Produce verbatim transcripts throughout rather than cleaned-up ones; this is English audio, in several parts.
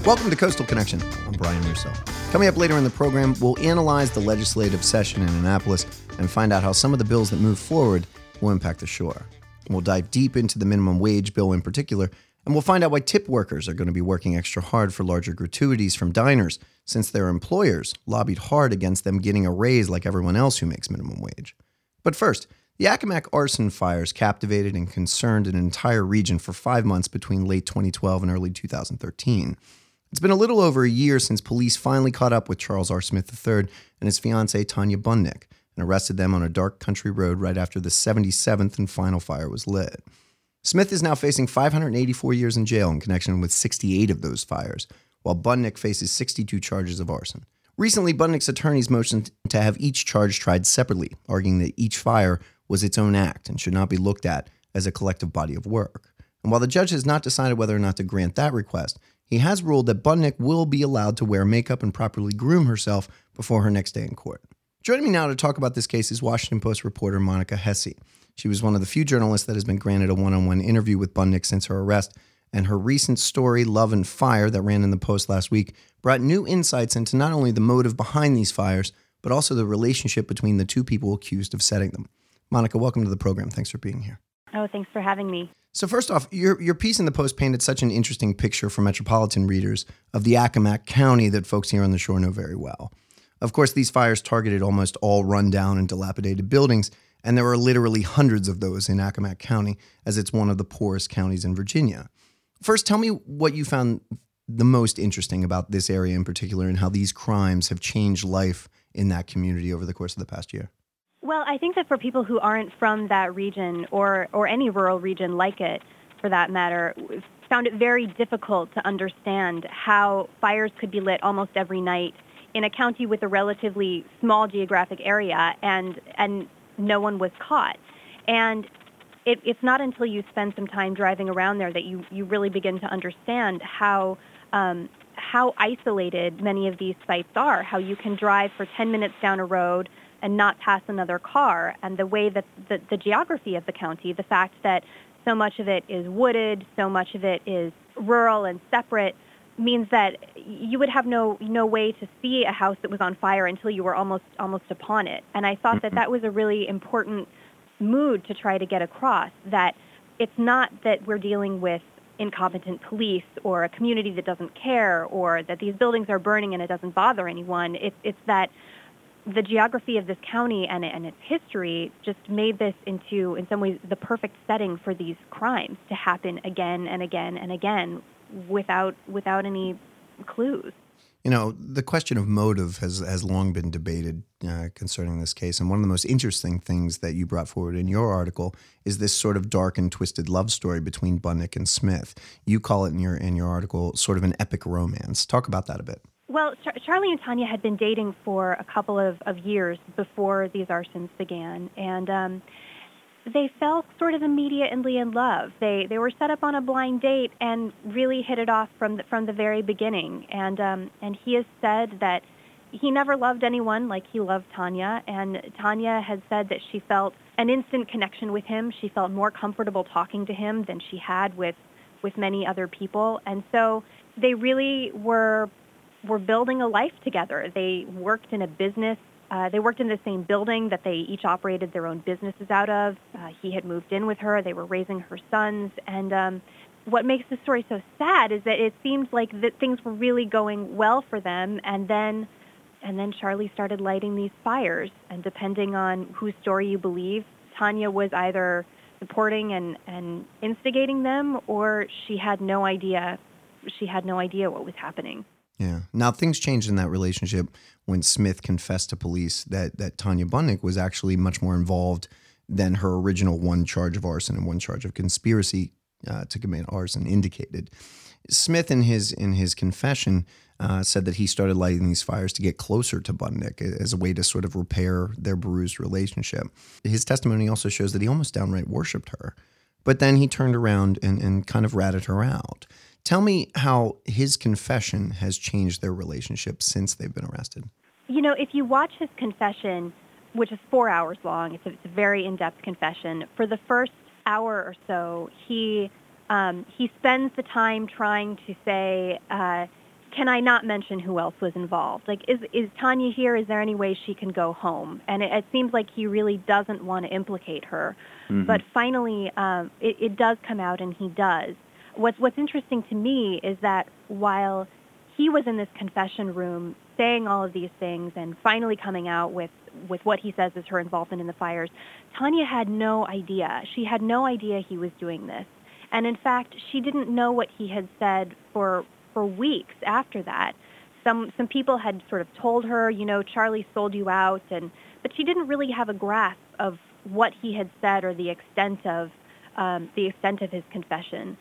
Welcome to Coastal Connection. I'm Brian Russo. Coming up later in the program, we'll analyze the legislative session in Annapolis and find out how some of the bills that move forward will impact the shore. We'll dive deep into the minimum wage bill in particular, and we'll find out why tip workers are going to be working extra hard for larger gratuities from diners, since their employers lobbied hard against them getting a raise like everyone else who makes minimum wage. But first, the Accomack arson fires captivated and concerned an entire region for five months between late twenty twelve and early two thousand thirteen. It's been a little over a year since police finally caught up with Charles R. Smith the third and his fiancée Tanya Bundick and arrested them on a dark country road right after the seventy-seventh and final fire was lit. Smith is now facing five hundred eighty-four years in jail in connection with sixty-eight of those fires, while Bundick faces sixty-two charges of arson. Recently, Bundick's attorneys motioned to have each charge tried separately, arguing that each fire was its own act and should not be looked at as a collective body of work. And while the judge has not decided whether or not to grant that request, he has ruled that Bundick will be allowed to wear makeup and properly groom herself before her next day in court. Joining me now to talk about this case is Washington Post reporter Monica Hesse. She was one of the few journalists that has been granted a one-on-one interview with Bundick since her arrest, and her recent story, Love and Fire, that ran in the Post last week, brought new insights into not only the motive behind these fires, but also the relationship between the two people accused of setting them. Monica, welcome to the program. Thanks for being here. Oh, thanks for having me. So first off, your your piece in the Post painted such an interesting picture for metropolitan readers of the Accomack County that folks here on the shore know very well. Of course, these fires targeted almost all rundown and dilapidated buildings, and there are literally hundreds of those in Accomack County, as it's one of the poorest counties in Virginia. First, tell me what you found the most interesting about this area in particular and how these crimes have changed life in that community over the course of the past year. Well, I think that for people who aren't from that region or, or any rural region like it, for that matter, found it very difficult to understand how fires could be lit almost every night in a county with a relatively small geographic area and and no one was caught. And it, it's not until you spend some time driving around there that you, you really begin to understand how um, how isolated many of these sites are, how you can drive for ten minutes down a road and not pass another car, and the way that the, the geography of the county, the fact that so much of it is wooded, so much of it is rural and separate, means that you would have no no way to see a house that was on fire until you were almost almost upon it. And I thought that that was a really important mood to try to get across, that it's not that we're dealing with incompetent police or a community that doesn't care or that these buildings are burning and it doesn't bother anyone. It's it's that the geography of this county and, and its history just made this into, in some ways, the perfect setting for these crimes to happen again and again and again without without any clues. You know, the question of motive has, has long been debated uh, concerning this case. And one of the most interesting things that you brought forward in your article is this sort of dark and twisted love story between Bundick and Smith. You call it in your in your article sort of an epic romance. Talk about that a bit. Well, Char- Charlie and Tanya had been dating for a couple of, of years before these arsons began, and um, they fell sort of immediately in love. They they were set up on a blind date and really hit it off from the, from the very beginning. And um, and he has said that he never loved anyone like he loved Tanya, and Tanya has said that she felt an instant connection with him. She felt more comfortable talking to him than she had with with many other people, and so they really were. were building a life together. They worked in a business. Uh, they worked in the same building that they each operated their own businesses out of. Uh, he had moved in with her. They were raising her sons. And um, what makes the story so sad is that it seems like that things were really going well for them, and then and then Charlie started lighting these fires. And depending on whose story you believe, Tanya was either supporting and, and instigating them, or she had no idea. She had no idea what was happening. Yeah. Now, things changed in that relationship when Smith confessed to police that, that Tanya Bundick was actually much more involved than her original one charge of arson and one charge of conspiracy uh, to commit arson indicated. Smith, in his in his confession, uh, said that he started lighting these fires to get closer to Bundick as a way to sort of repair their bruised relationship. His testimony also shows that he almost downright worshipped her. But then he turned around and, and kind of ratted her out. Tell me how his confession has changed their relationship since they've been arrested. You know, if you watch his confession, which is four hours long, it's a, it's a very in-depth confession. For the first hour or so, he um, he spends the time trying to say, uh, can I not mention who else was involved? Like, is is Tanya here? Is there any way she can go home? And it, it seems like he really doesn't want to implicate her. Mm-hmm. But finally, um, it, it does come out, and he does. What's What's interesting to me is that while he was in this confession room saying all of these things and finally coming out with, with what he says is her involvement in the fires, Tanya had no idea. She had no idea he was doing this. And in fact, she didn't know what he had said for for weeks after that. Some some people had sort of told her, you know, Charlie sold you out, and but she didn't really have a grasp of what he had said or the extent of um, the extent of his confession.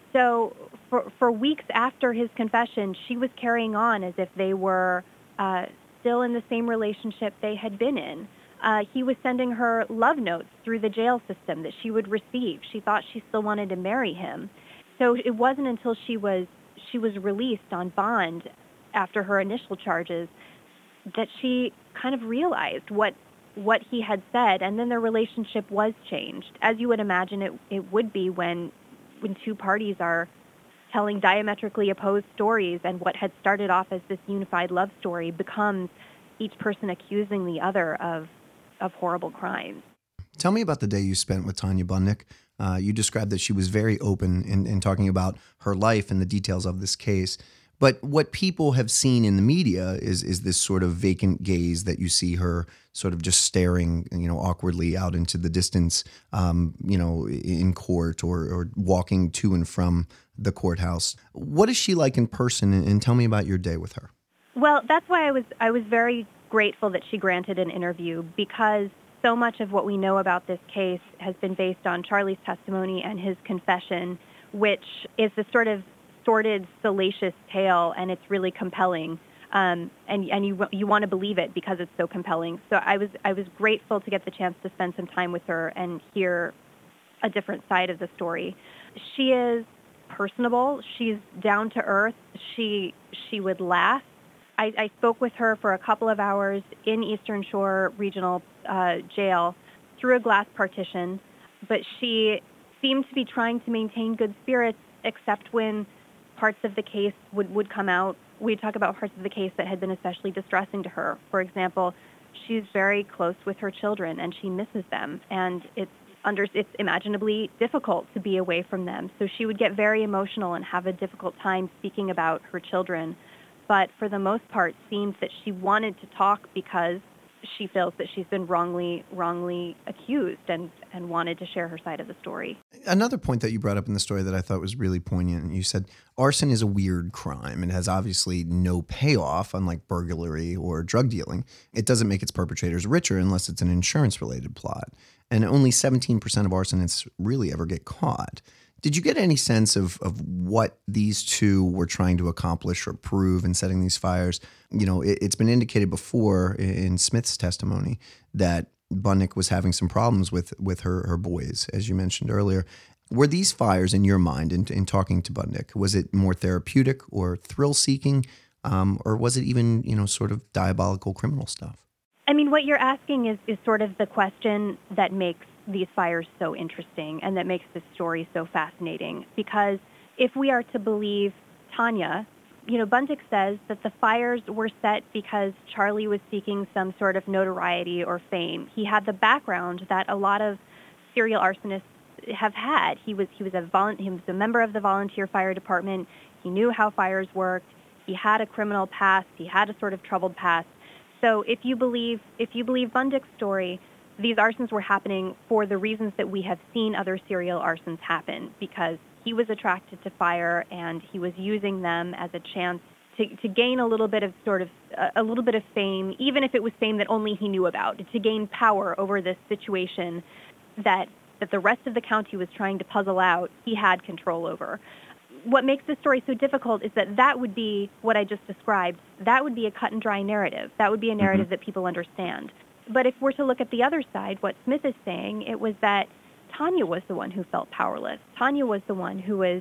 So for for weeks after his confession, she was carrying on as if they were uh, still in the same relationship they had been in. Uh, he was sending her love notes through the jail system that she would receive. She thought she still wanted to marry him. So it wasn't until she was she was released on bond after her initial charges that she kind of realized what what he had said, and then their relationship was changed, as you would imagine it it would be when when two parties are telling diametrically opposed stories, and what had started off as this unified love story becomes each person accusing the other of of horrible crimes. Tell me about the day you spent with Tanya Bundick. Uh, you described that she was very open in, in talking about her life and the details of this case. But what people have seen in the media is is this sort of vacant gaze that you see her sort of just staring, you know, awkwardly out into the distance, um, you know, in court or, or walking to and from the courthouse. What is she like in person? And tell me about your day with her. Well, that's why I was I was very grateful that she granted an interview, because so much of what we know about this case has been based on Charlie's testimony and his confession, which is this sort of sordid, salacious tale, and it's really compelling. Um, and and you you want to believe it because it's so compelling. So I was I was grateful to get the chance to spend some time with her and hear a different side of the story. She is personable. She's down to earth. She she would laugh. I, I spoke with her for a couple of hours in Eastern Shore Regional uh, Jail through a glass partition, but she seemed to be trying to maintain good spirits, except when parts of the case would, would come out. We'd talk about parts of the case that had been especially distressing to her. For example, she's very close with her children, and she misses them, and it's under it's imaginably difficult to be away from them. So she would get very emotional and have a difficult time speaking about her children. But for the most part, seems that she wanted to talk because she feels that she's been wrongly wrongly accused and, and wanted to share her side of the story. Another point that you brought up in the story that I thought was really poignant, you said arson is a weird crime and has obviously no payoff, unlike burglary or drug dealing. It doesn't make its perpetrators richer unless it's an insurance-related plot. And only seventeen percent of arsonists really ever get caught. Did you get any sense of, of what these two were trying to accomplish or prove in setting these fires? You know, it, it's been indicated before in Smith's testimony that Bundick was having some problems with, with her, her boys, as you mentioned earlier. Were these fires, in your mind, in, in talking to Bundick, was it more therapeutic or thrill-seeking, um, or was it even, you know, sort of diabolical criminal stuff? I mean, what you're asking is, is sort of the question that makes these fires so interesting and that makes this story so fascinating. Because if we are to believe Tanya, you know, Bundick says that the fires were set because Charlie was seeking some sort of notoriety or fame. He had the background that a lot of serial arsonists have had. He was he was a volu- he was a member of the volunteer fire department. He knew how fires worked. He had a criminal past. He had a sort of troubled past. So if you believe if you believe Bundick's story, these arsons were happening for the reasons that we have seen other serial arsons happen, because he was attracted to fire and he was using them as a chance to, to gain a little bit of sort of a little bit of fame, even if it was fame that only he knew about, to gain power over this situation that that the rest of the county was trying to puzzle out. He had control over. What makes this story so difficult is that that would be what I just described. That would be a cut and dry narrative. That would be a narrative mm-hmm. that people understand. But if we're to look at the other side, what Smith is saying, it was that Tanya was the one who felt powerless. Tanya was the one who was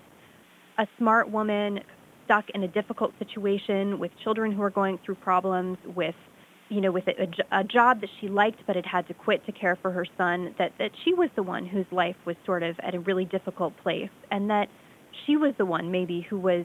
a smart woman stuck in a difficult situation with children who were going through problems, with, you know, with a, a job that she liked but had had to quit to care for her son, that, that she was the one whose life was sort of at a really difficult place, and that she was the one maybe who was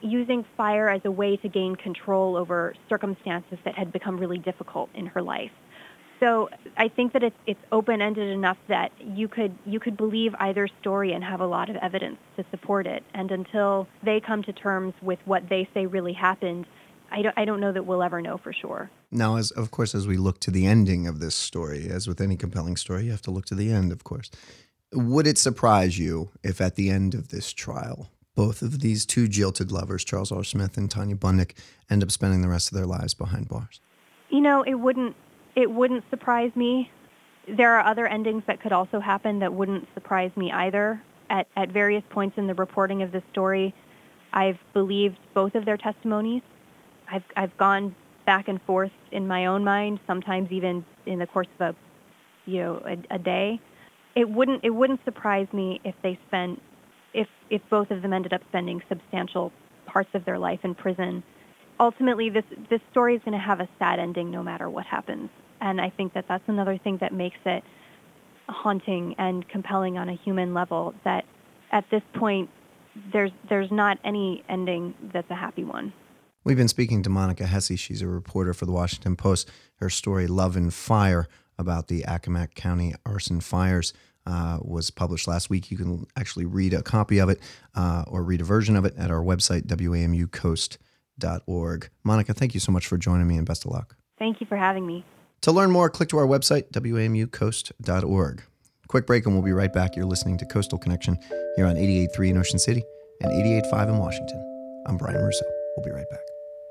using fire as a way to gain control over circumstances that had become really difficult in her life. So I think that it's, it's open-ended enough that you could you could believe either story and have a lot of evidence to support it. And until they come to terms with what they say really happened, I don't, I don't know that we'll ever know for sure. Now, as of course, as we look to the ending of this story, as with any compelling story, you have to look to the end, of course. Would it surprise you if at the end of this trial, both of these two jilted lovers, Charles R. Smith and Tanya Bundick, end up spending the rest of their lives behind bars? You know, it wouldn't it wouldn't surprise me. There are other endings that could also happen that wouldn't surprise me either. At at various points in the reporting of this story, I've believed both of their testimonies. I've I've gone back and forth in my own mind, sometimes even in the course of a you know a, a day. It wouldn't it wouldn't surprise me if they spent if if both of them ended up spending substantial parts of their life in prison. Ultimately, this this story is going to have a sad ending no matter what happens, and I think that that's another thing that makes it haunting and compelling on a human level. That at this point, there's there's not any ending that's a happy one. We've been speaking to Monica Hesse. She's a reporter for the Washington Post. Her story, Love and Fire, about the Accomack County arson fires, uh, was published last week. You can actually read a copy of it uh, or read a version of it at our website, W A M U coast dot org. Monica, thank you so much for joining me, and best of luck. Thank you for having me. To learn more, click to our website, W A M U coast dot org. Quick break, and we'll be right back. You're listening to Coastal Connection here on eighty-eight point three in Ocean City and eighty-eight point five in Washington. I'm Brian Russo. We'll be right back.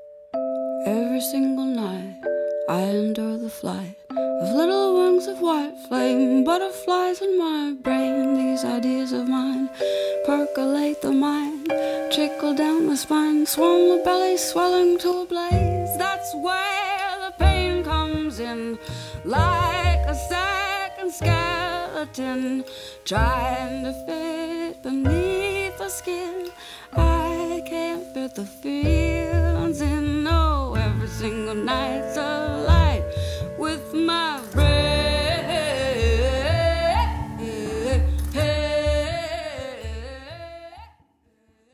Every single night I endure the flight of little wings of white flame, butterflies in my brain. These ideas of mine percolate the mind, trickle down the spine, swirl the belly, swelling to a blaze. That's where the pain comes in, like a second skeleton trying to fit beneath the skin. I can't fit the feelings in. No, every single night's a light with my